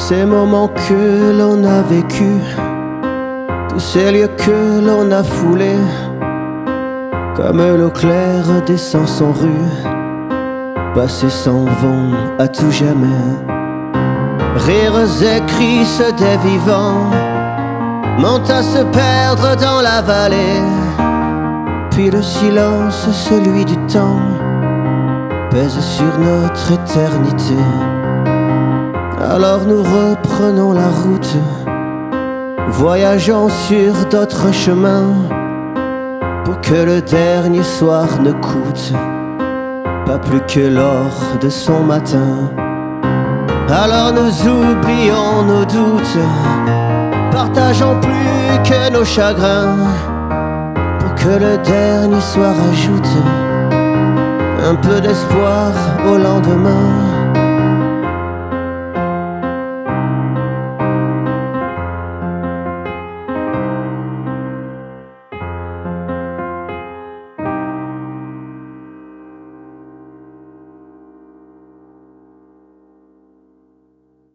ces moments que l'on a vécus, tous ces lieux que l'on a foulés, comme l'eau claire descend sans rue, passés s'en vont à tout jamais. Rires et cris des vivants montent à se perdre dans la vallée, puis le silence, celui du temps, pèse sur notre éternité. Alors nous reprenons la route, voyageons sur d'autres chemins, pour que le dernier soir ne coûte pas plus que l'or de son matin. Alors nous oublions nos doutes, partageons plus que nos chagrins, pour que le dernier soir ajoute un peu d'espoir au lendemain.